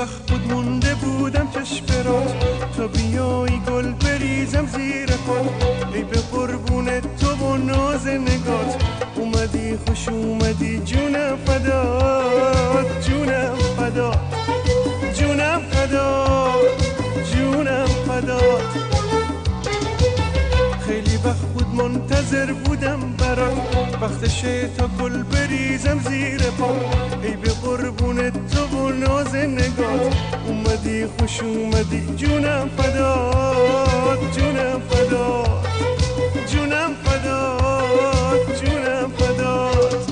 وقت بود مونده بودم چشم تا بیایی گل بریزم زیر پات. ای به قربون تو و ناز نگات، اومدی خوش اومدی جونم فدات، جونم فدات، جونم فدات، جونم فدات. خیلی وقت بود منتظر بودم برات، وقتشه تا گل بریزم زیر پا. ای به قربون تو و ناز نگات، اومدی خوش اومدی جونم فدات، جونم فدات، جونم فدات، جونم فدات.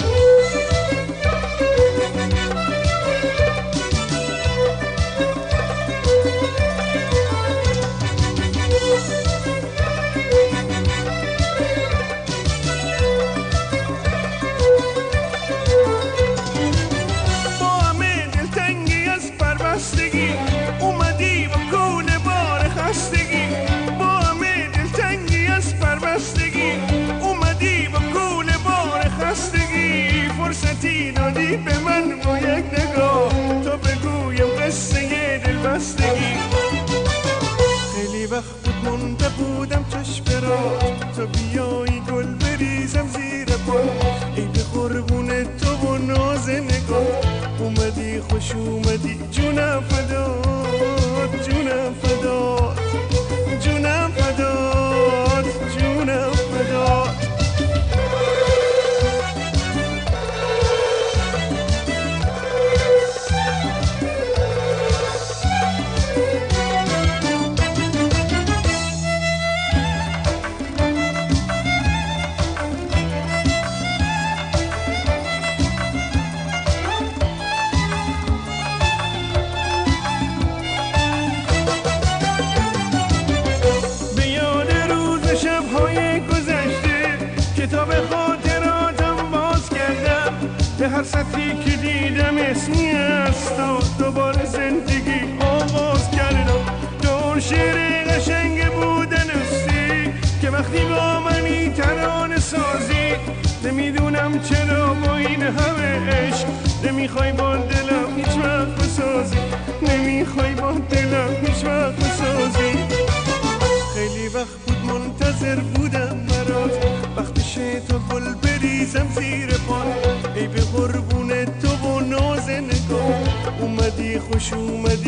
اومدی با کول بار خستگی، با همه دلتنگی از پربستگی. اومدی با کول بار خستگی، فرصتی دادی به من با یک نگاه تا بگویم قصه دلبستگی. خیلی وقت بود مونده بودم چشم تا بیایی گل بریزم زیر پا. ای به قربون تو و ناز نگاه، اومدی خوش اومدی جونم فدات، جونم فدات، جونم فدات، جونم فدات. کتاب خاطراتم باز کردم، به هر سطری که دیدم اسمی است و دوباره زندگی آغاز کردم. تو اون شعر قشنگ بودن استی که وقتی با منی ترانه سازی، نمیدونم چرا با این همه عشق نمیخوای با دلم هیچ وقت بسازی، نمیخوای با دلم هیچ وقت بسازی. خیلی وقت بود منتظر بودم برات، وقتشه تا گل بریزم زیر پات. ای به قربون تو و ناز نگاه، اومدی خوش اومدی